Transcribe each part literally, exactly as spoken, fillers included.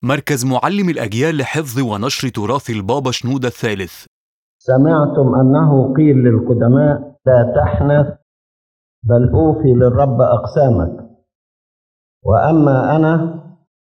مركز معلم الأجيال لحفظ ونشر تراث البابا شنودة الثالث. سمعتم أنه قيل للقدماء: لا تحنث بل أوفي للرب أقسامك. وأما أنا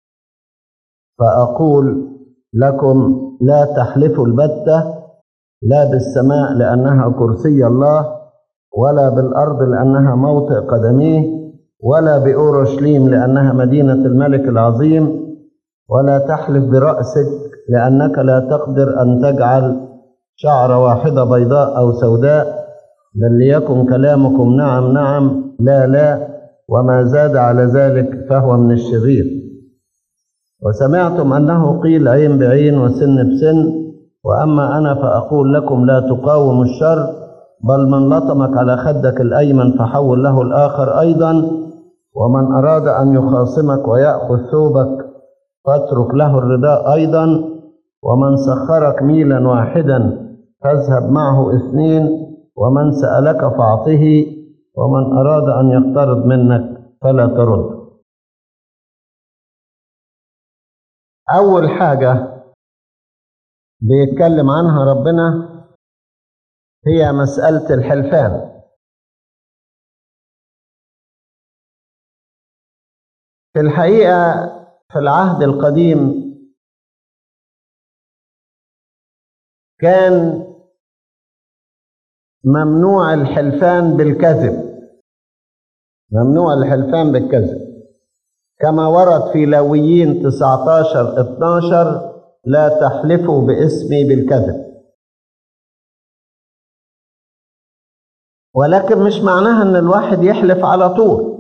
فأقول لكم: لا تحلفوا البتة، لا بالسماء لأنها كرسي الله، ولا بالأرض لأنها موطئ قدميه، ولا بأورشليم لأنها مدينة الملك العظيم، ولا تحلف برأسك لأنك لا تقدر أن تجعل شعرة واحدة بيضاء أو سوداء، بل ليكن كلامكم نعم نعم لا لا، وما زاد على ذلك فهو من الشرير. وسمعتم أنه قيل: عين بعين وسن بسن. وأما أنا فأقول لكم: لا تقاوموا الشر، بل من لطمك على خدك الأيمن فحول له الآخر أيضا، ومن أراد أن يخاصمك ويأخذ ثوبك فاترك له الرداء أيضا، ومن سخرك ميلا واحدا فاذهب معه اثنين، ومن سألك فاعطه، ومن أراد أن يقترض منك فلا ترد. أول حاجة بيتكلم عنها ربنا هي مسألة الحلفان. في الحقيقة في العهد القديم كان ممنوع الحلفان بالكذب، ممنوع الحلفان بالكذب، كما ورد في لاويين تسعة عشر اثنا عشر: لا تحلفوا باسمي بالكذب. ولكن مش معناها ان الواحد يحلف على طول،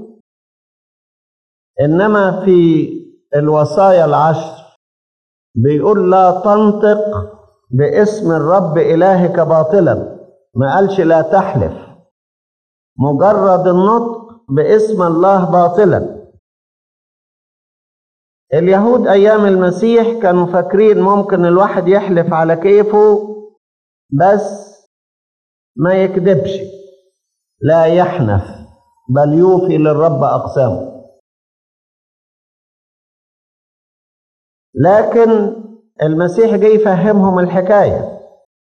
انما في الوصايا العشر بيقول: لا تنطق باسم الرب إلهك باطلا. ما قالش لا تحلف، مجرد النطق باسم الله باطلا. اليهود أيام المسيح كانوا فاكرين ممكن الواحد يحلف على كيفه بس ما يكذبش، لا يحنث بل يوفي للرب أقسامه. لكن المسيح جاي يفهمهم الحكاية.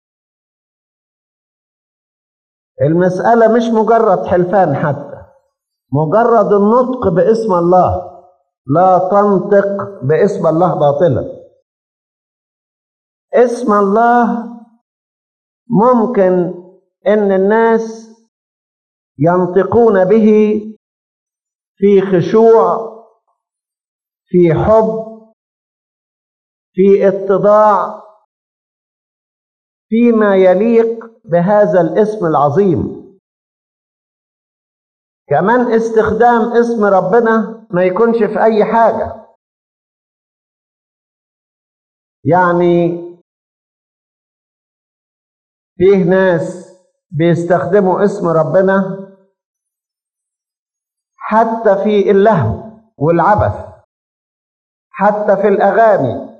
المسألة مش مجرد حلفان، حتى مجرد النطق باسم الله. لا تنطق باسم الله باطلا. اسم الله ممكن ان الناس ينطقون به في خشوع، في حب، في اتضاع، فيما يليق بهذا الاسم العظيم. كمان استخدام اسم ربنا ما يكونش في أي حاجة. يعني فيه ناس بيستخدموا اسم ربنا حتى في اللهو والعبث، حتى في الأغاني،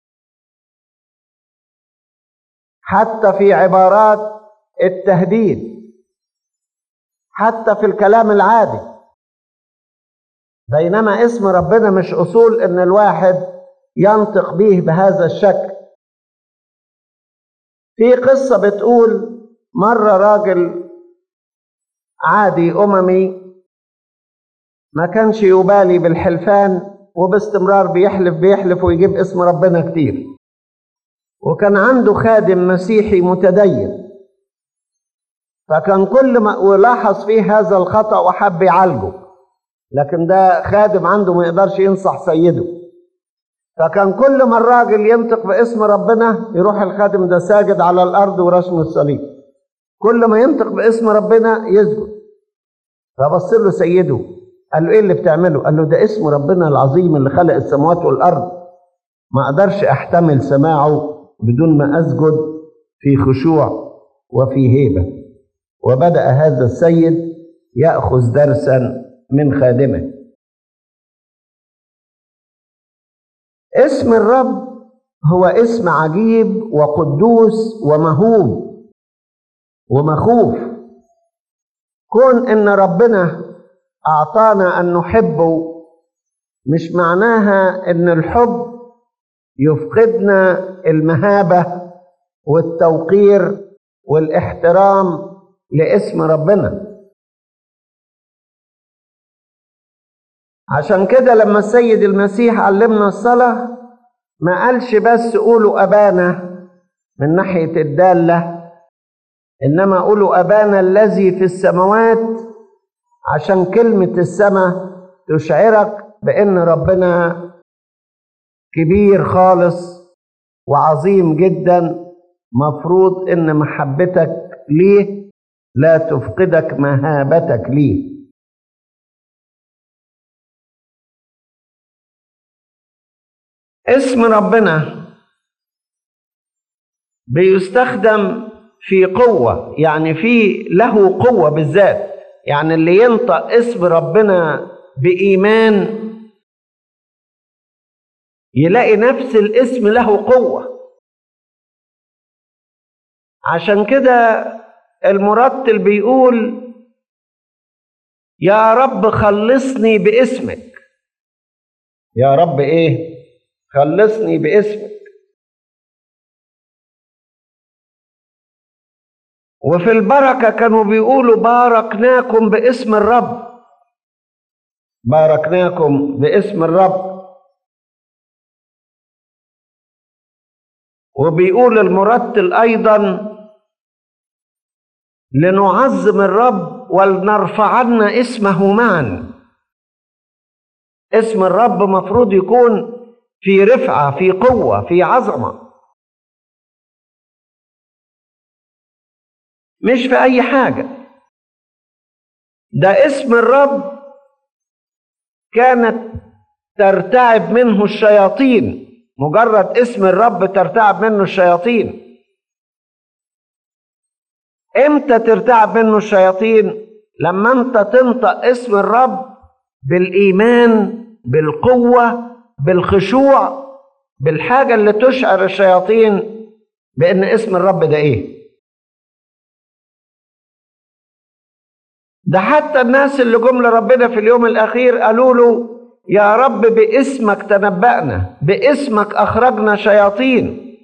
حتى في عبارات التهديد، حتى في الكلام العادي. بينما اسم ربنا مش أصول إن الواحد ينطق به بهذا الشكل. في قصة بتقول مرة راجل عادي أممي ما كانش يبالي بالحلفان، وباستمرار بيحلف بيحلف ويجيب اسم ربنا كتير، وكان عنده خادم مسيحي متدين، فكان كل ما ولاحظ فيه هذا الخطأ وحب يعالجه، لكن ده خادم عنده ما يقدرش ينصح سيده. فكان كل ما الراجل ينطق باسم ربنا يروح الخادم ده ساجد على الأرض ورسم الصليب. كل ما ينطق باسم ربنا يسجد. فبص له سيده قال له: ايه اللي بتعمله؟ قال له: ده اسم ربنا العظيم اللي خلق السماوات والأرض، ما اقدرش احتمل سماعه بدون ما اسجد في خشوع وفي هيبة. وبدأ هذا السيد يأخذ درسا من خادمه. اسم الرب هو اسم عجيب وقدوس ومهوب ومخوف. كون ان ربنا اعطانا ان نحبه مش معناها ان الحب يفقدنا المهابة والتوقير والاحترام لاسم ربنا. عشان كده لما السيد المسيح علمنا الصلاة ما قالش بس قولوا أبانا من ناحية الدالة، إنما قولوا أبانا الذي في السماوات، عشان كلمة السماء تشعرك بأن ربنا كبير خالص وعظيم جدا، مفروض إن محبتك ليه لا تفقدك مهابتك ليه. اسم ربنا بيستخدم في قوة، يعني في له قوة بالذات، يعني اللي ينطق اسم ربنا بإيمان يلاقي نفس الاسم له قوة. عشان كده المرتل بيقول يا رب خلصني باسمك. يا رب ايه؟ خلصني باسمك. وفي البركة كانوا بيقولوا باركناكم باسم الرب، باركناكم باسم الرب. وبيقول المرتل أيضا لنعظم الرب ولنرفعن اسمه معا. اسم الرب مفروض يكون في رفعة، في قوة، في عظمة، مش في أي حاجة. ده اسم الرب كانت ترتعب منه الشياطين، مجرد اسم الرب ترتعب منه الشياطين. امتى ترتعب منه الشياطين؟ لما انت تنطق اسم الرب بالإيمان، بالقوة، بالخشوع، بالحاجة اللي تشعر الشياطين بأن اسم الرب ده ايه. ده حتى الناس اللي جم لربنا في اليوم الأخير قالوا له يا رب باسمك تنبأنا، باسمك أخرجنا شياطين،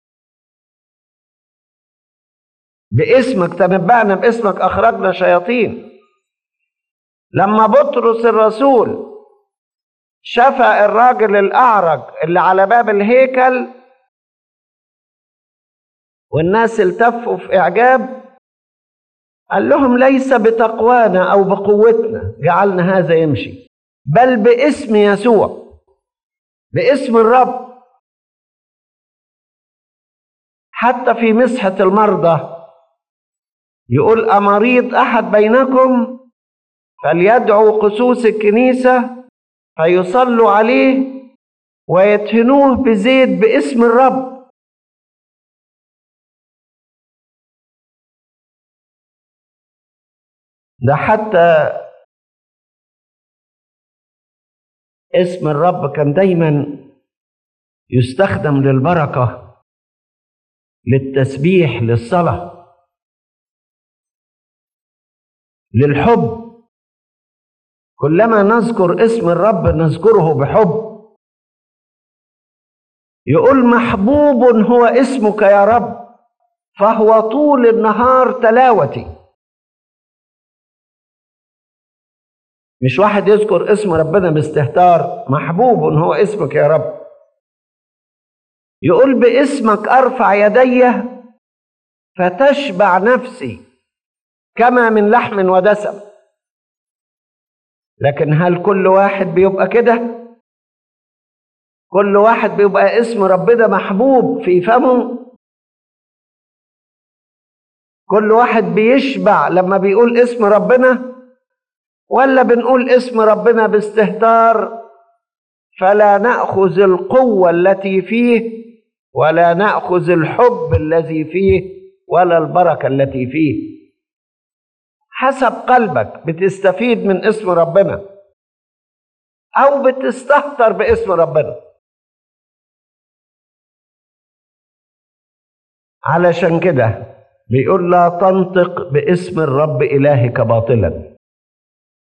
باسمك تنبأنا، باسمك أخرجنا شياطين. لما بطرس الرسول شفى الراجل الأعرج اللي على باب الهيكل والناس التفوا في إعجاب، قال لهم ليس بتقوانا أو بقوتنا جعلنا هذا يمشي، بل باسم يسوع، باسم الرب. حتى في مسحة المرضى يقول أمريض أحد بينكم فليدعو قسوس الكنيسة فيصلوا عليه ويدهنوه بزيت باسم الرب. ده حتى اسم الرب كان دايما يستخدم للبركة، للتسبيح، للصلاة، للحب. كلما نذكر اسم الرب نذكره بحب. يقول محبوب هو اسمك يا رب فهو طول النهار تلاوتي. مش واحد يذكر اسم ربنا باستهتار، محبوب هو اسمك يا رب. يقول باسمك أرفع يدي فتشبع نفسي كما من لحم ودسم. لكن هل كل واحد بيبقى كده؟ كل واحد بيبقى اسم ربنا محبوب في فمه؟ كل واحد بيشبع لما بيقول اسم ربنا؟ ولا بنقول اسم ربنا باستهتار فلا نأخذ القوة التي فيه ولا نأخذ الحب الذي فيه ولا البركة التي فيه؟ حسب قلبك بتستفيد من اسم ربنا أو بتستهتر باسم ربنا. علشان كده بيقول لا تنطق باسم الرب إلهك باطلا.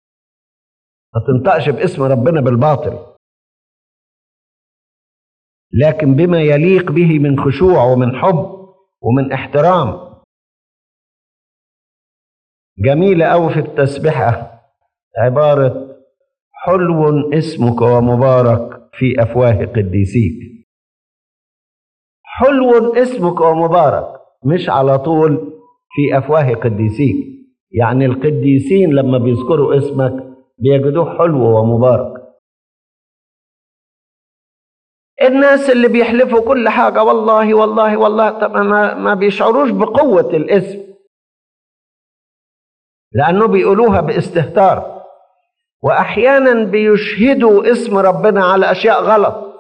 ما تنطقش باسم ربنا بالباطل. لكن بما يليق به من خشوع ومن حب ومن احترام. جميلة أوي في التسبيحة عبارة حلو اسمك ومبارك في أفواه قديسيك. حلو اسمك ومبارك، مش على طول في أفواه قديسيك. يعني القديسين لما بيذكروا اسمك بيجدوه حلو ومبارك. الناس اللي بيحلفوا كل حاجة والله والله والله، طب ما, ما بيشعروش بقوة الاسم، لأنه بيقولوها باستهتار. وأحيانا بيشهدوا اسم ربنا على أشياء غلط.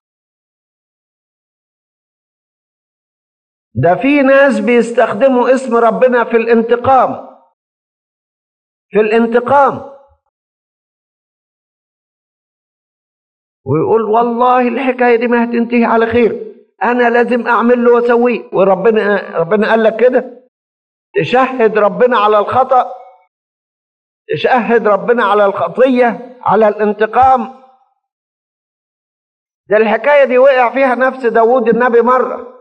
ده في ناس بيستخدموا اسم ربنا في الانتقام، في الانتقام، ويقول والله الحكاية دي ما هتنتهي على خير، أنا لازم أعمل له وأسويه. وربنا ربنا قال لك كده؟ تشهد ربنا على الخطأ، تشهد ربنا على الخطية، على الانتقام. ده الحكاية دي وقع فيها نفس داود النبي مرة،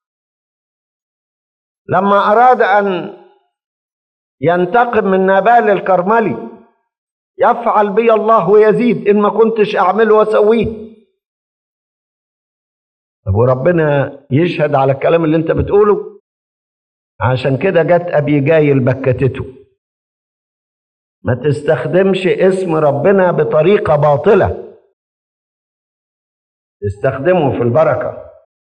لما أراد أن ينتقم من نابال الكرملي. يفعل بي الله ويزيد إن ما كنتش أعمله وأسويه. طب وربنا يشهد على الكلام اللي أنت بتقوله؟ عشان كده جت أبيجايل بكتته. ما تستخدمش اسم ربنا بطريقة باطلة، استخدمه في البركة.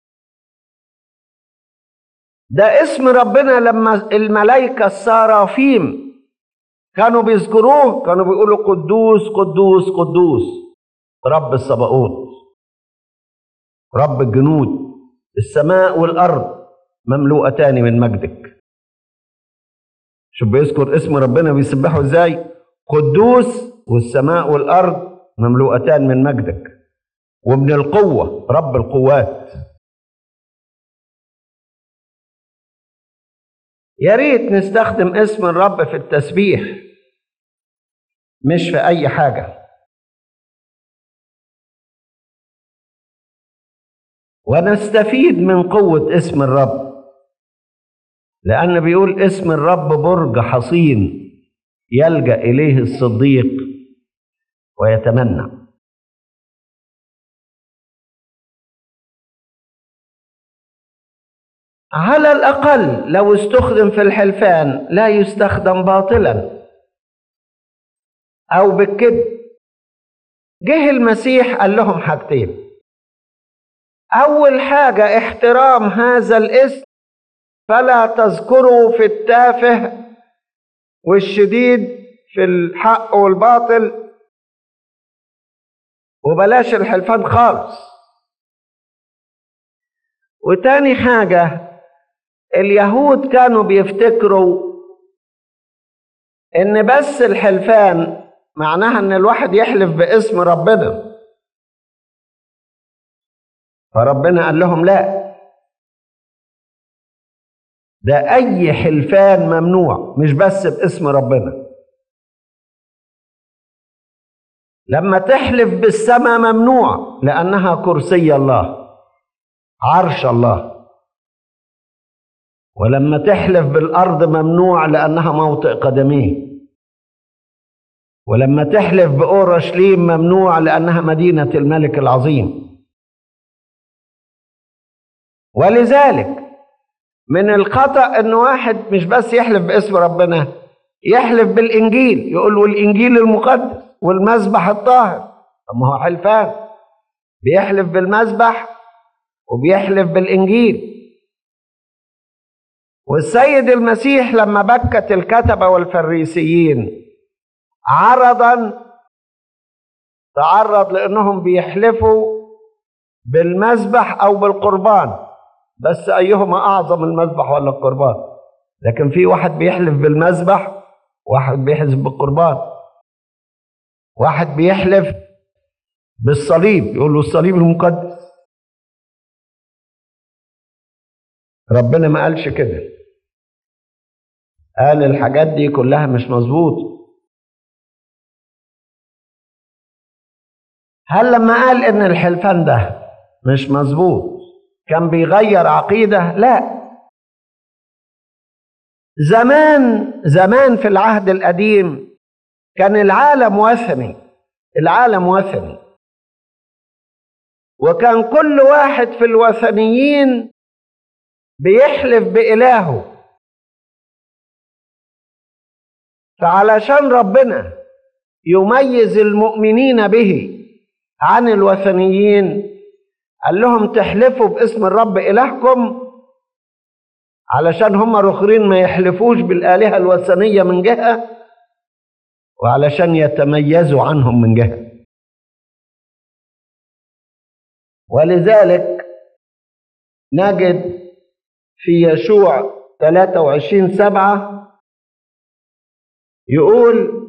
ده اسم ربنا لما الملائكة السرافيم كانوا بيذكروه كانوا بيقولوا قدوس قدوس قدوس رب الصباؤوت، رب الجنود، السماء والأرض مملوءتان من مجدك. شوف بيذكر اسم ربنا بيسبحه ازاي؟ قدوس، والسماء والأرض مملوءتان من مجدك، وابن القوة رب القوات. يا ريت نستخدم اسم الرب في التسبيح، مش في أي حاجة. ونستفيد من قوة اسم الرب، لأن بيقول اسم الرب برج حصين يلجأ إليه الصديق ويتمنى. على الأقل لو استخدم في الحلفان لا يستخدم باطلا أو بالكذب. جه المسيح قال لهم حاجتين. أول حاجة احترام هذا الاسم، فلا تذكروا في التافه والشديد في الحق والباطل، وبلاش الحلفان خالص. وتاني حاجة، اليهود كانوا بيفتكروا ان بس الحلفان معناها ان الواحد يحلف باسم ربنا، فربنا قال لهم لا، ده اي حلفان ممنوع، مش بس باسم ربنا. لما تحلف بالسماء ممنوع لانها كرسي الله، عرش الله. ولما تحلف بالأرض ممنوع لأنها موطئ قدميه. ولما تحلف بأورشليم ممنوع لأنها مدينة الملك العظيم. ولذلك من الخطأ أن واحد مش بس يحلف باسم ربنا، يحلف بالإنجيل، يقول له الإنجيل المقدس والمذبح الطاهر. طب ما هو حلفان، بيحلف بالمذبح وبيحلف بالإنجيل. والسيد المسيح لما بكت الكتبة والفريسيين عرضا تعرض لأنهم بيحلفوا بالمذبح أو بالقربان، بس أيهما أعظم، المذبح ولا القربان؟ لكن في واحد بيحلف بالمذبح، واحد بيحلف بالقربان. واحد بيحلف بالصليب، يقول له الصليب المقدس. ربنا ما قالش كده، قال الحاجات دي كلها مش مظبوط. هل لما قال ان الحلفان ده مش مظبوط. كان بيغير عقيدة؟ لا. زمان زمان في العهد القديم كان العالم وثني، العالم وثني، وكان كل واحد في الوثنيين بيحلف بإلهه. فعلشان ربنا يميز المؤمنين به عن الوثنيين قال لهم تحلفوا باسم الرب إلهكم، علشان هم رخرين ما يحلفوش بالآلهة الوثنية من جهة، وعلشان يتميزوا عنهم من جهة. ولذلك نجد في يشوع ثلاثة وعشرين سبعة يقول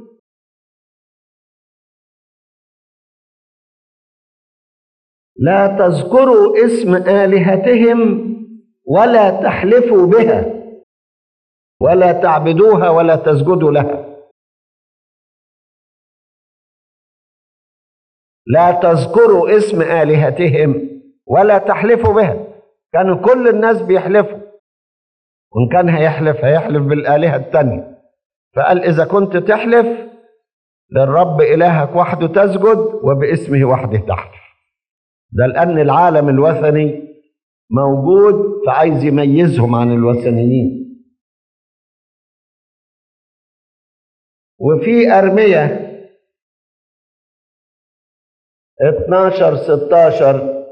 لا تذكروا اسم آلهتهم ولا تحلفوا بها ولا تعبدوها ولا تسجدوا لها. لا تذكروا اسم آلهتهم ولا تحلفوا بها. كانوا كل الناس بيحلفوا، وإن كان هيحلف هيحلف بالآلهة التانية. فقال إذا كنت تحلف للرب إلهك وحده تسجد وباسمه وحده تحلف. ده لأن العالم الوثني موجود فعايز يميزهم عن الوثنيين. وفي أرمية اتناشر ستاشر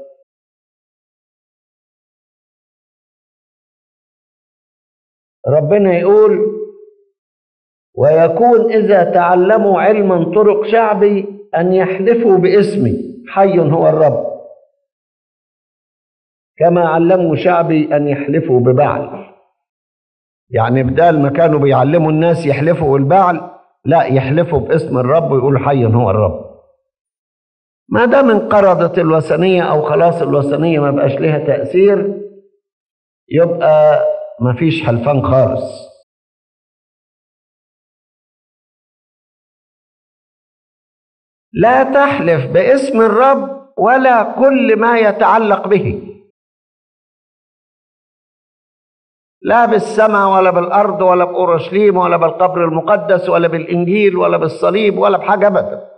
ربنا يقول ويكون إذا تعلموا علما طرق شعبي أن يحلفوا باسمي حي هو الرب، كما علموا شعبي أن يحلفوا ببعل. يعني بدال ما كانوا بيعلموا الناس يحلفوا بالبعل، لا، يحلفوا باسم الرب ويقول حي هو الرب. ما دام انقرضت الوثنية أو خلاص الوثنية ما بقاش لها تأثير، يبقى ما فيش حلفان خالص. لا تحلف باسم الرب ولا كل ما يتعلق به، لا بالسماء ولا بالأرض ولا بأورشليم ولا بالقبر المقدس ولا بالإنجيل ولا بالصليب ولا بحاجة أبدا.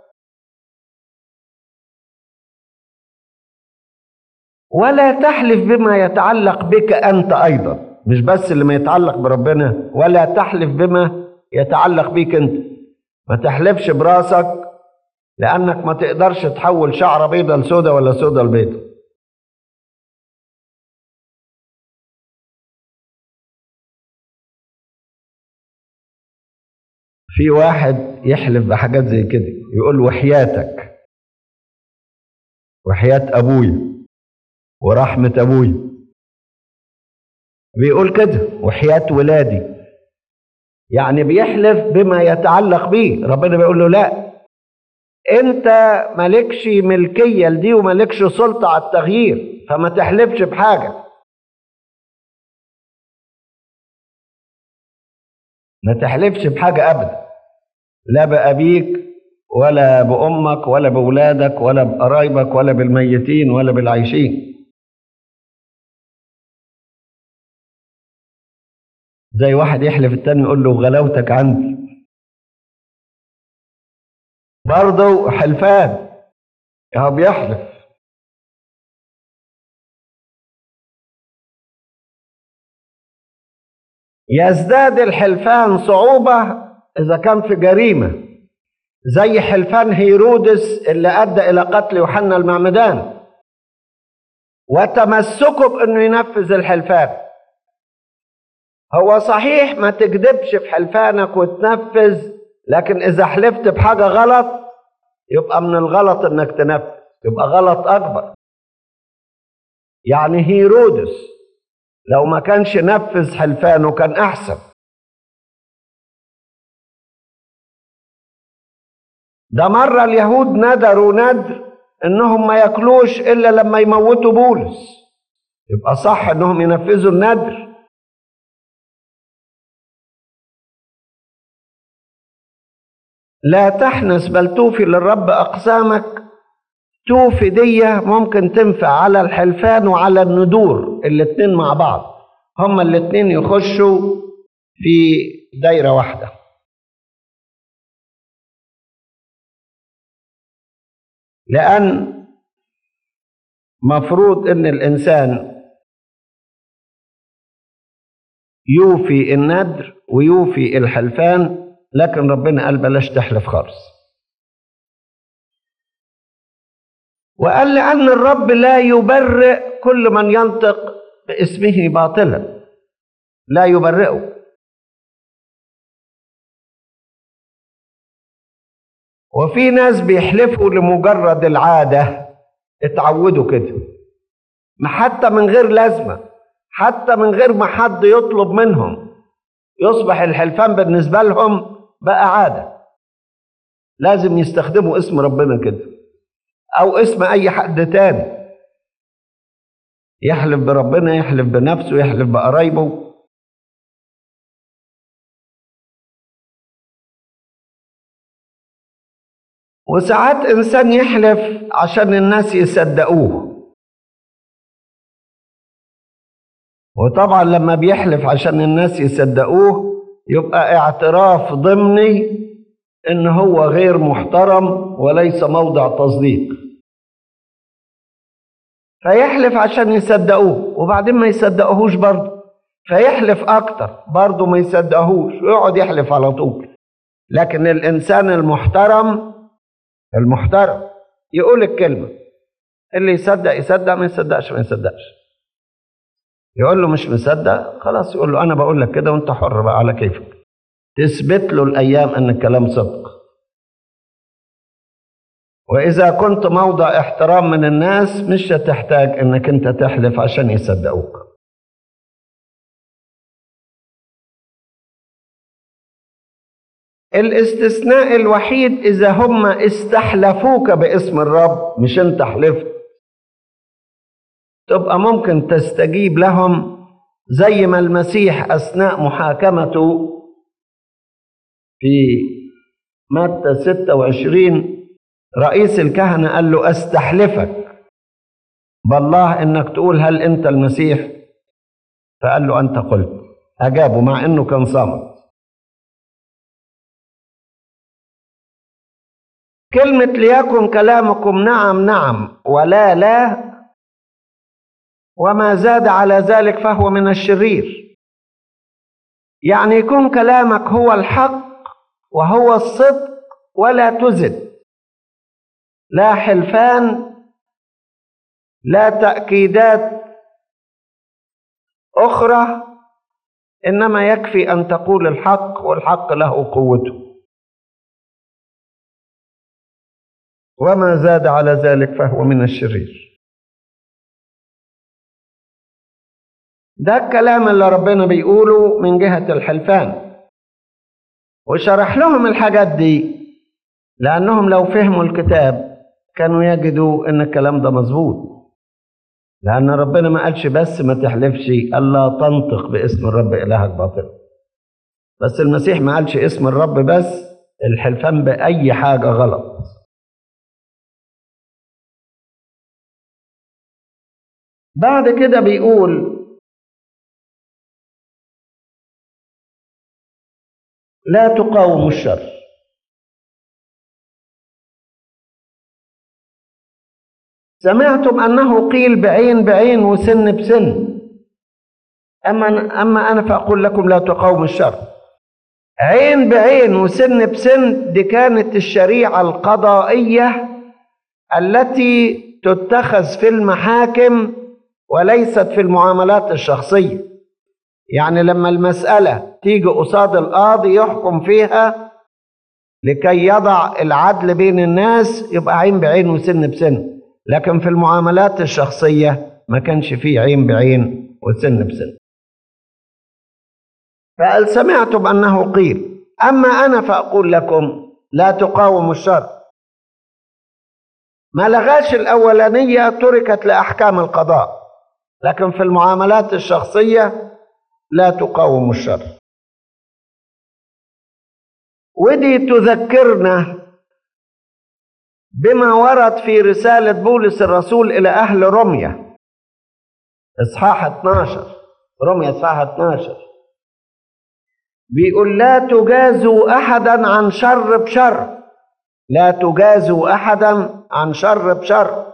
ولا تحلف بما يتعلق بك أنت أيضا، مش بس اللي ما يتعلق بربنا، ولا تحلف بما يتعلق بيك أنت. ما تحلفش براسك، لأنك ما تقدرش تحول شعرة بيضة لسودة ولا سودة لبيضة. في واحد يحلف بحاجات زي كده، يقول وحياتك، وحياة أبويا، ورحمة أبويا، بيقول كده وحياة ولادي، يعني بيحلف بما يتعلق بيه. ربنا بيقول له لا، انت مالكش ملكية لدي ومالكش سلطة على التغيير، فما تحلفش بحاجة. ما تحلفش بحاجة أبدا، لا بأبيك ولا بأمك ولا بأولادك ولا بقرايبك ولا بالميتين ولا بالعايشين. زي واحد يحلف التاني يقول له غلاوتك عندي، برضه حلفان، هو بيحلف. يزداد الحلفان صعوبة إذا كان في جريمة، زي حلفان هيرودس اللي أدى إلى قتل يوحنا المعمدان، وتمسكه بأنه ينفذ الحلفان. هو صحيح ما تكذبش في حلفانك وتنفذ، لكن إذا حلفت بحاجة غلط يبقى من الغلط إنك تنفذ، يبقى غلط أكبر. يعني هيرودس لو ما كانش نفذ حلفانه كان أحسن. ده مرة اليهود ندروا ندر إنهم ما ياكلوش إلا لما يموتوا بولس، يبقى صح إنهم ينفذوا الندر. لا تحنس بل توفي للرب أقسامك، توفي دي ممكن تنفع على الحلفان وعلى الندور الاتنين مع بعض، هما الاتنين يخشوا في دايرة واحدة. لأن مفروض إن الإنسان يوفي الندر ويوفي الحلفان، لكن ربنا قال بلاش تحلف خالص. وقال لأن الرب لا يبرئ كل من ينطق باسمه باطلا، لا يبرئه. وفي ناس بيحلفوا لمجرد العادة، اتعودوا كده، حتى من غير لازمة، حتى من غير ما حد يطلب منهم، يصبح الحلفان بالنسبة لهم بقى عادة، لازم يستخدموا اسم ربنا كده أو اسم أي حد تاني، يحلف بربنا، يحلف بنفسه، يحلف بقرايبه. وساعات إنسان يحلف عشان الناس يصدقوه، وطبعا لما بيحلف عشان الناس يصدقوه يبقى اعتراف ضمني إن هو غير محترم وليس موضع تصديق، فيحلف عشان يصدقوه وبعدين ما يصدقوهوش برضه، فيحلف أكتر برضه ما يصدقوهوش ويقعد يحلف على طول. لكن الإنسان المحترم المحترم يقول الكلمة، اللي يصدق يصدق، ما يصدقش ما يصدقش. يقول له مش مصدق خلاص، يقول له أنا بقول لك كده وأنت حر بقى على كيفك، تثبت له الأيام أن الكلام صدق. وإذا كنت موضع احترام من الناس مش هتحتاج أنك أنت تحلف عشان يصدقوك. الاستثناء الوحيد إذا هم استحلفوك باسم الرب مش أنت حلفت، تبقى ممكن تستجيب لهم، زي ما المسيح أثناء محاكمته في متى ستة وعشرين رئيس الكهنة قال له أستحلفك بالله إنك تقول هل أنت المسيح؟ فقال له أنت قلت، أجابه مع إنه كان صامت. كلمة ليكن كلامكم نعم نعم ولا لا، وما زاد على ذلك فهو من الشرير. يعني يكون كلامك هو الحق وهو الصدق ولا تزد، لا حلفان، لا تأكيدات أخرى، إنما يكفي أن تقول الحق والحق له قوته، وما زاد على ذلك فهو من الشرير. ده الكلام اللي ربنا بيقوله من جهة الحلفان، وشرح لهم الحاجات دي لأنهم لو فهموا الكتاب كانوا يجدوا إن الكلام ده مظبوط، لأن ربنا ما قالش بس ما تحلفش، قال لا تنطق باسم الرب إلهك باطلا. بس المسيح ما قالش اسم الرب بس، الحلفان بأي حاجة غلط. بعد كده بيقول لا تقاوموا الشر. سمعتم أنه قيل بعين بعين وسن بسن، أما أما أنا فأقول لكم لا تقاوموا الشر. عين بعين وسن بسن دي كانت الشريعة القضائية التي تتخذ في المحاكم وليست في المعاملات الشخصية. يعني لما المسألة تيجي قصاد القاضي يحكم فيها لكي يضع العدل بين الناس يبقى عين بعين وسن بسن، لكن في المعاملات الشخصية ما كانش فيه عين بعين وسن بسن. فقال سمعتم أنه قيل، أما أنا فأقول لكم لا تقاوموا الشر. ما لغاش الأولانية تركت لأحكام القضاء، لكن في المعاملات الشخصية لا تقاوموا الشر. ودي تذكرنا بما ورد في رسالة بولس الرسول إلى أهل روميا إصحاح اتناشر. روميا إصحاح اتناشر بيقول: لا تجازوا أحدا عن شر بشر. لا تجازوا أحدا عن شر بشر،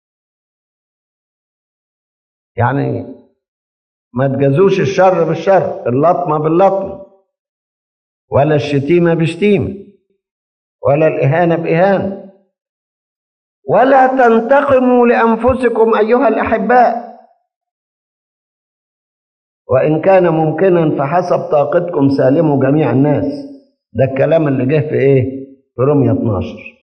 يعني ما تجازوش الشر بالشر، اللطمة باللطمة، ولا الشتيمة بشتيمة، ولا الإهانة بإهانة. ولا تنتقموا لأنفسكم أيها الأحباء، وإن كان ممكنا فحسب طاقتكم سالموا جميع الناس. ده الكلام اللي جه في إيه؟ في رومية اتناشر.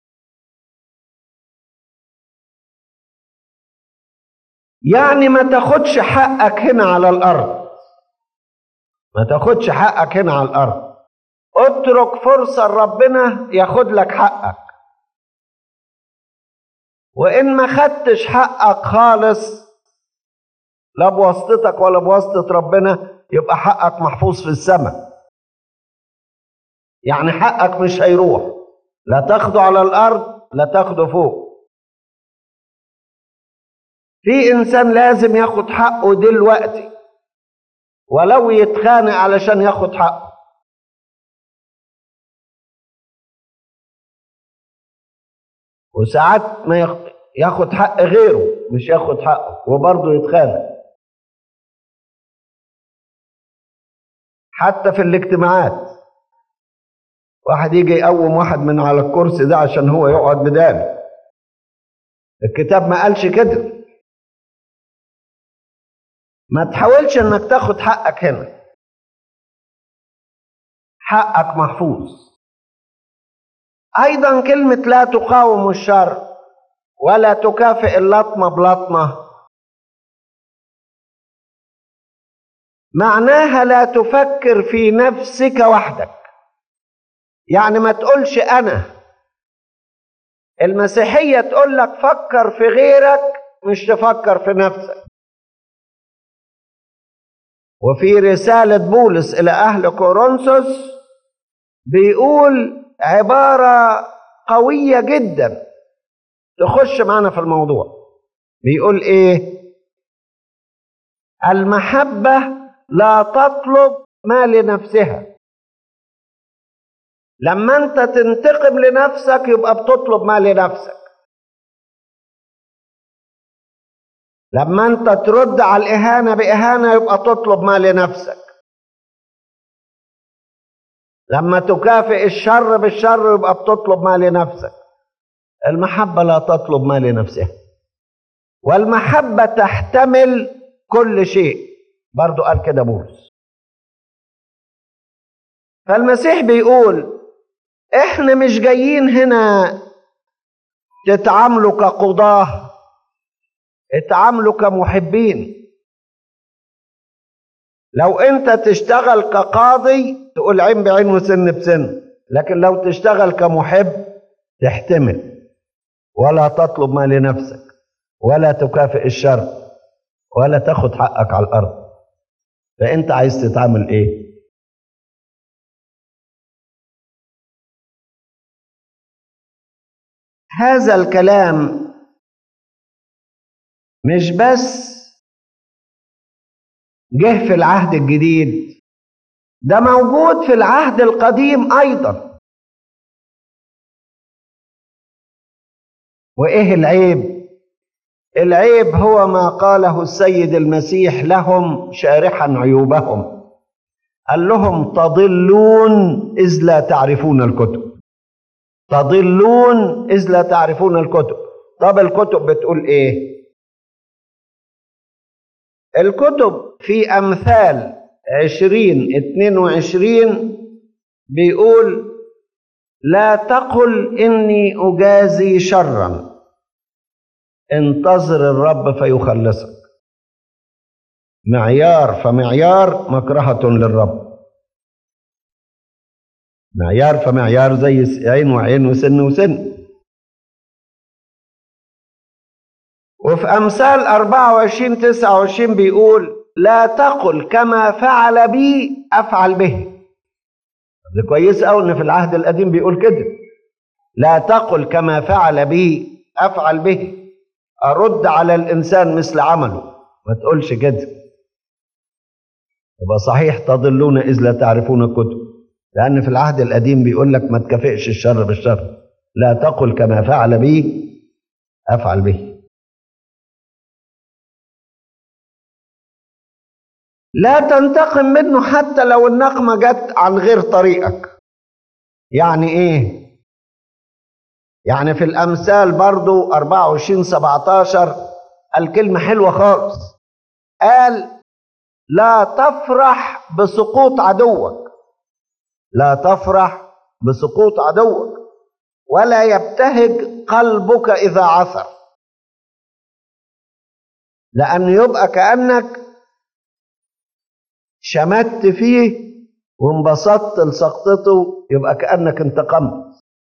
يعني ما تاخدش حقك هنا على الأرض، ما تاخدش حقك هنا على الأرض. اترك فرصة ربنا ياخد لك حقك، وإن ما خدتش حقك خالص لا بواسطتك ولا بواسطة ربنا، يبقى حقك محفوظ في السماء. يعني حقك مش هيروح، لا تاخده على الأرض لا تاخده فوق. في إنسان لازم ياخد حقه دلوقتي ولو يتخانق علشان ياخد حقه. وساعات ما ياخد حق غيره مش ياخد حقه وبرضه يتخانق. حتى في الاجتماعات واحد يجي يقوم واحد من على الكرسي ده عشان هو يقعد بداله. الكتاب ما قالش كده. ما تحاولش انك تاخد حقك هنا، حقك محفوظ. ايضا كلمة لا تقاوم الشر ولا تكافئ اللطمة بلطمة معناها لا تفكر في نفسك وحدك. يعني ما تقولش أنا. المسيحية تقول لك فكر في غيرك مش تفكر في نفسك. وفي رسالة بولس إلى أهل كورنثوس بيقول عبارة قوية جدا تخش معنا في الموضوع. بيقول إيه؟ المحبة لا تطلب ما لنفسها. لما أنت تنتقم لنفسك يبقى بتطلب ما لنفسك. لما أنت ترد على الإهانة بإهانة يبقى تطلب ما لنفسك. لما تكافئ الشر بالشر يبقى بتطلب ما لنفسك. المحبة لا تطلب ما لنفسها، والمحبة تحتمل كل شيء. برضو قال كده بولس. فالمسيح بيقول احنا مش جايين هنا تتعاملوا كقضاة، اتعاملوا كمحبين. لو انت تشتغل كقاضي تقول عين بعين وسن بسن، لكن لو تشتغل كمحب تحتمل ولا تطلب ما لنفسك ولا تكافئ الشر ولا تاخد حقك على الارض. فانت عايز تتعامل ايه؟ هذا الكلام مش بس جه في العهد الجديد، ده موجود في العهد القديم ايضا. وايه العيب؟ العيب هو ما قاله السيد المسيح لهم شارحا عيوبهم. قال لهم تضلون إذ لا تعرفون الكتب. تضلون إذ لا تعرفون الكتب. طب الكتب بتقول إيه؟ الكتب في أمثال عشرين اتنين وعشرين بيقول لا تقل إني أجازي شرا، انتظر الرب فيخلصك. معيار فمعيار مكرهة للرب. معيار فمعيار زي عين وعين وسن وسن. وفي أمثال أربعة وعشرين تسعة وعشرين بيقول لا تقل كما فعل بي أفعل به. ده كويس أوي إن في العهد القديم بيقول كده. لا تقل كما فعل بي أفعل به، أرد على الإنسان مثل عمله، ما تقولش كده. يبقى صحيح تضلون إذ لا تعرفون الكتب، لأن في العهد القديم بيقول لك ما تكافئش الشر بالشر. لا تقل كما فعل بي أفعل به. لا تنتقم منه حتى لو النقمة جت عن غير طريقك. يعني إيه؟ يعني في الأمثال برضو أربعة وعشرين سبعتاشر الكلمة حلوة خالص، قال لا تفرح بسقوط عدوك، لا تفرح بسقوط عدوك ولا يبتهج قلبك إذا عثر، لأن يبقى كأنك شمت فيه وانبسطت لسقطته، يبقى كأنك انتقمت.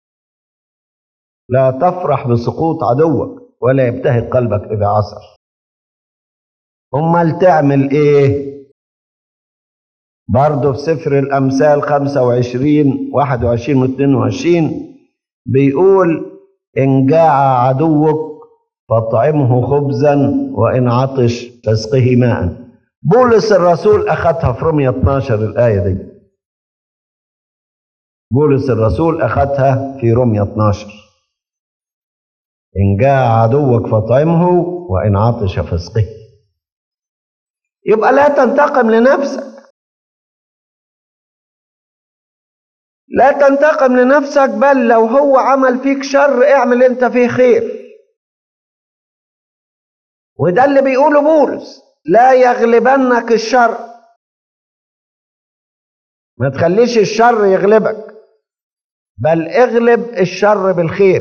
لا تفرح بسقوط عدوك ولا يبتهج قلبك إذا عثر. أمال تعمل إيه؟ برضه في سفر الأمثال خمسة وعشرين واحد وعشرين واثنين وعشرين بيقول إن جاع عدوك فاطعمه خبزا وإن عطش فاسقه ماء. بولس الرسول أخذها في رومية اثناشر الآية دي، بولس الرسول أخذها في رومية اثناشر، إن جاع عدوك فاطعمه وإن عطش فاسقه. يبقى لا تنتقم لنفسك، لا تنتقم لنفسك، بل لو هو عمل فيك شر اعمل انت فيه خير. وده اللي بيقوله بولس، لا يغلبنك الشر، ما تخليش الشر يغلبك، بل اغلب الشر بالخير.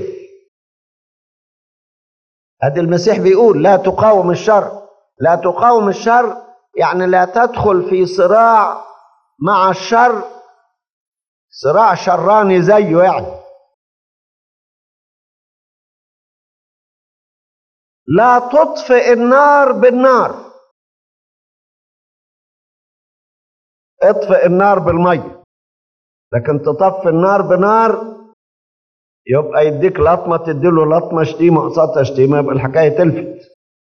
ادي المسيح بيقول لا تقاوم الشر. لا تقاوم الشر يعني لا تدخل في صراع مع الشر، صراع شراني زيه يعني. لا تطفئ النار بالنار، اطفئ النار بالمية، لكن تطفي النار بنار يبقى يديك لطمة تديله لطمة، شتيمة قصادها شتيمة، يبقى الحكاية تلفت.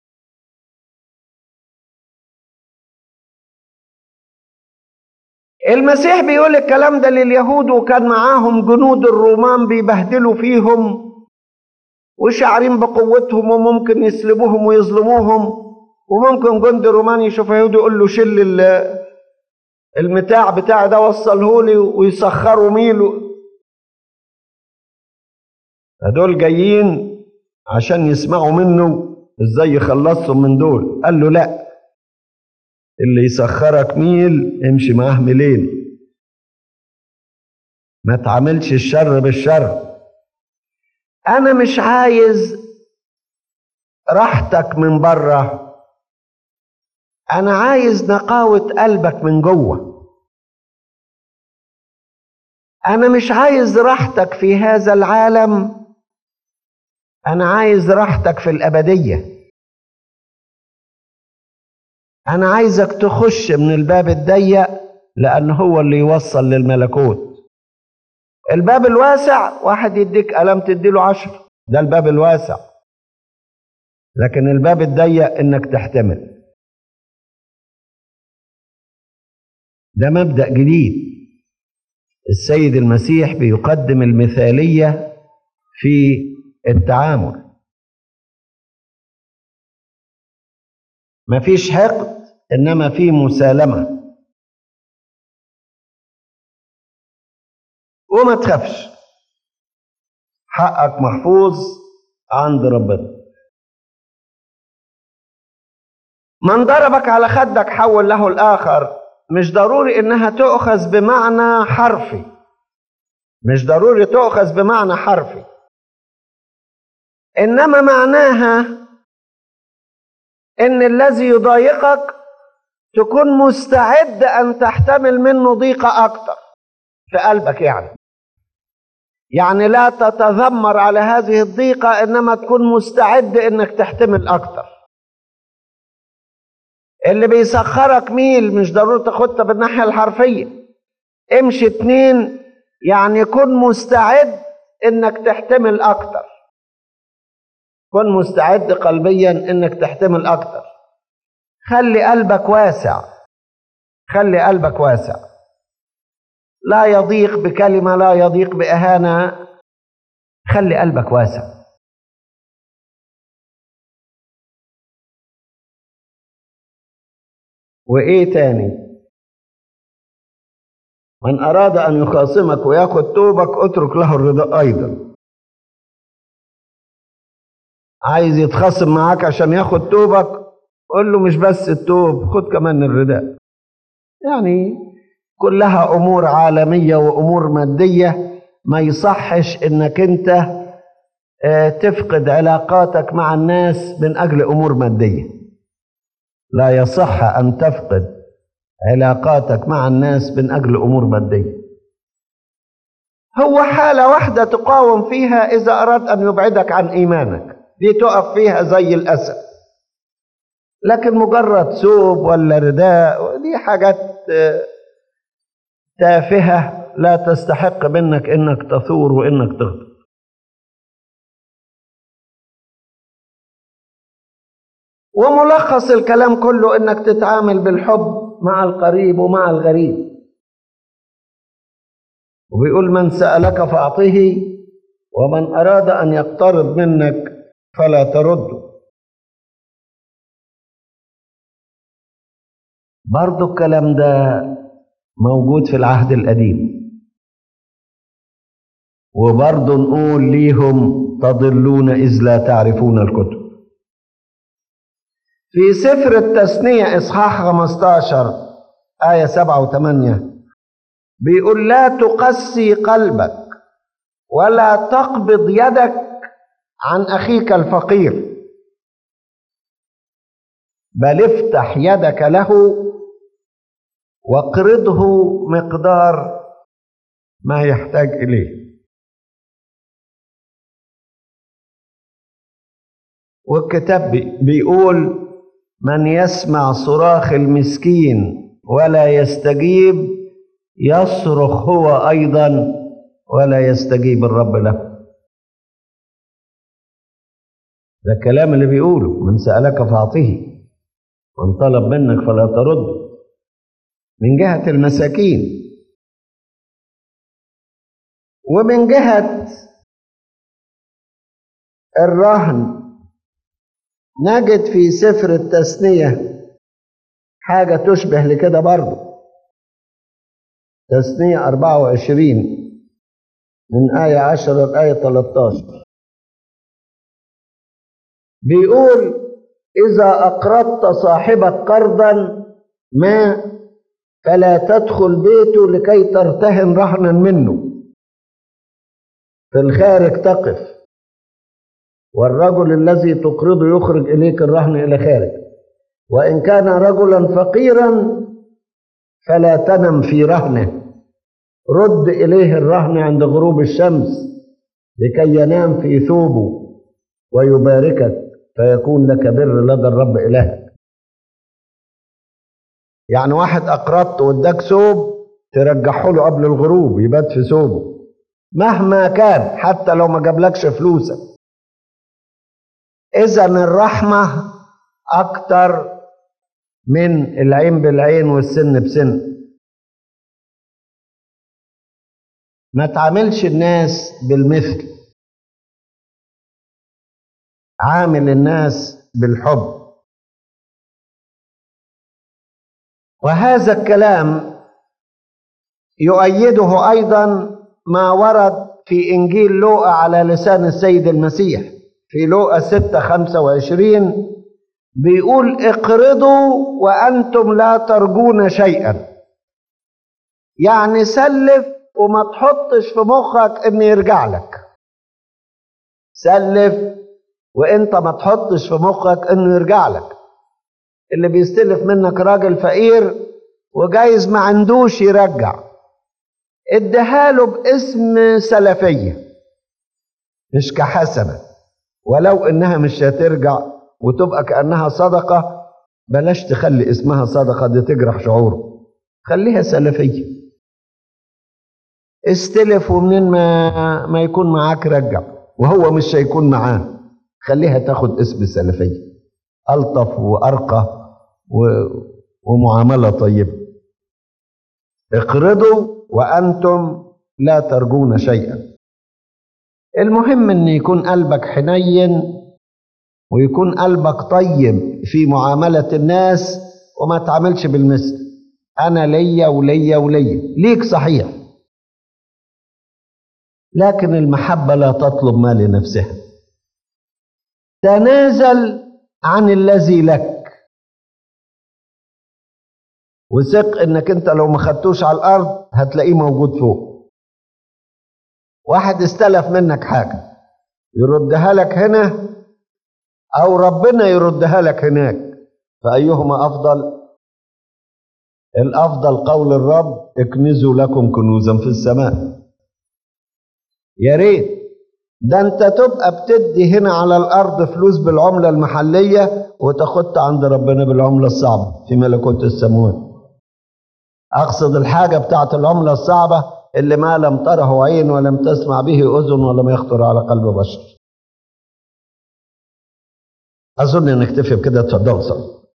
المسيح بيقول الكلام ده لليهود، وكان معاهم جنود الرومان بيبهدلوا فيهم وشاعرين بقوتهم، وممكن يسلبوهم ويظلموهم، وممكن جندي روماني يشوف يهودي يقول له شل المتاع بتاعي ده وصله لي ويسخروا ميله. هدول جايين عشان يسمعوا منه ازاي يخلصهم من دول. قال له لا، اللي يسخرك ميل امشي معاه ميلين، ما تعملش الشر بالشر. انا مش عايز راحتك من بره، انا عايز نقاوة قلبك من جوه. انا مش عايز راحتك في هذا العالم، انا عايز راحتك في الابدية. انا عايزك تخش من الباب الضيق لان هو اللي يوصل للملكوت. الباب الواسع واحد يديك قلم تديله عشر، ده الباب الواسع، لكن الباب الضيق انك تحتمل. ده مبدأ جديد. السيد المسيح بيقدم المثالية في التعامل. مفيش حقد انما في مسالمة. وما تخافش، حقك محفوظ عند ربنا. من ضربك على خدك حول له الآخر، مش ضروري انها تؤخذ بمعنى حرفي، مش ضروري تؤخذ بمعنى حرفي، انما معناها ان الذي يضايقك تكون مستعد ان تحتمل منه ضيقة اكتر في قلبك. يعني يعني لا تتذمر على هذه الضيقة، انما تكون مستعد انك تحتمل اكتر. اللي بيسخرك ميل مش ضروري تاخدها بالناحية الحرفية، امشي اتنين، يعني كن مستعد انك تحتمل اكتر، كن مستعد قلبيا انك تحتمل اكتر. خلي قلبك واسع، خلي قلبك واسع، لا يضيق بكلمة، لا يضيق بإهانة، خلي قلبك واسع. وإيه تاني؟ من أراد أن يخاصمك وياخد توبك اترك له الرضا أيضا. عايز يتخاصم معاك عشان ياخد توبك، قول له مش بس التوب، خد كمان الرداء. يعني كلها أمور عالمية وأمور مادية، ما يصحش إنك أنت تفقد علاقاتك مع الناس من أجل أمور مادية. لا يصح أن تفقد علاقاتك مع الناس من أجل أمور مادية. هو حالة واحدة تقاوم فيها إذا أراد أن يبعدك عن إيمانك، دي تقف فيها زي الأسد. لكن مجرد ثوب ولا رداء دي حاجات تافهة لا تستحق منك إنك تثور وإنك تغضب. وملخص الكلام كله إنك تتعامل بالحب مع القريب ومع الغريب. وبيقول من سألك فأعطه، ومن أراد أن يقترض منك فلا ترده. برضو الكلام ده موجود في العهد القديم، وبرضو نقول ليهم تضلون إذ لا تعرفون الكتب. في سفر التثنية إصحاح خمسة عشر آية سبعة وثمانية بيقول لا تقسي قلبك ولا تقبض يدك عن أخيك الفقير، بل افتح يدك له واقرضه مقدار ما يحتاج إليه. والكتاب بيقول من يسمع صراخ المسكين ولا يستجيب يصرخ هو أيضا ولا يستجيب الرب له. ده الكلام اللي بيقوله من سألك فأعطه، من طلب منك فلا ترد، من جهة المساكين. ومن جهة الرهن نجد في سفر التثنية حاجة تشبه لكده برضه. تثنية أربعة وعشرين من آية عشرة لآية ثلاثة عشر بيقول إذا أقرضت صاحبك قرضا ما فلا تدخل بيته لكي ترتهن رهنا منه، في الخارج تقف، والرجل الذي تقرضه يخرج إليك الرهن إلى خارج. وإن كان رجلا فقيرا فلا تنم في رهنه، رد إليه الرهن عند غروب الشمس لكي ينام في ثوبه ويباركك فيكون لك بر لدى الرب إلهك. يعني واحد أقرضت واداك ثوب ترجحه له قبل الغروب يبات في ثوبه مهما كان، حتى لو ما جابلكش فلوسك. إذن الرحمة أكتر من العين بالعين والسن بسن. ما تعاملش الناس بالمثل، عامل الناس بالحب. وهذا الكلام يؤيده أيضا ما ورد في إنجيل لوقا على لسان السيد المسيح في لوقا ستة خمسة وعشرين بيقول اقرضوا وأنتم لا ترجون شيئا. يعني سلف وما تحطش في مخك إن يرجع لك، سلف وانت ما تحطش في مخك انه يرجع لك. اللي بيستلف منك راجل فقير وجايز ما عندوش يرجع، اديهاله باسم سلفية مش كحسنة، ولو انها مش هترجع وتبقى كأنها صدقة بلاش تخلي اسمها صدقة، دي تجرح شعوره، خليها سلفية. استلف ومنين ما ما يكون معاك رجع، وهو مش هيكون معاه. خليها تاخد اسم سلفية، ألطف وأرقى ومعاملة طيبة. اقرضوا وأنتم لا ترجون شيئا. المهم ان يكون قلبك حنين ويكون قلبك طيب في معاملة الناس، وما تعملش بالمثل. انا ليا وليا وليا، ليك صحيح، لكن المحبة لا تطلب ما لنفسها. تنازل عن الذي لك، وثق انك انت لو ما خدتوش على الارض هتلاقيه موجود فوق. واحد استلف منك حاجة يردها لك هنا او ربنا يردها لك هناك، فأيهما افضل؟ الافضل قول الرب اكنزوا لكم كنوزا في السماء. يا ريت ده انت تبقى بتدي هنا على الارض فلوس بالعملة المحلية وتاخدها عند ربنا بالعملة الصعبة في ملكوت السماوات. اقصد الحاجة بتاعت العملة الصعبة اللي ما لم تره عين ولم تسمع به اذن ولم يخطر على قلب بشر. اظن نكتفي بكده. اتفضلوا.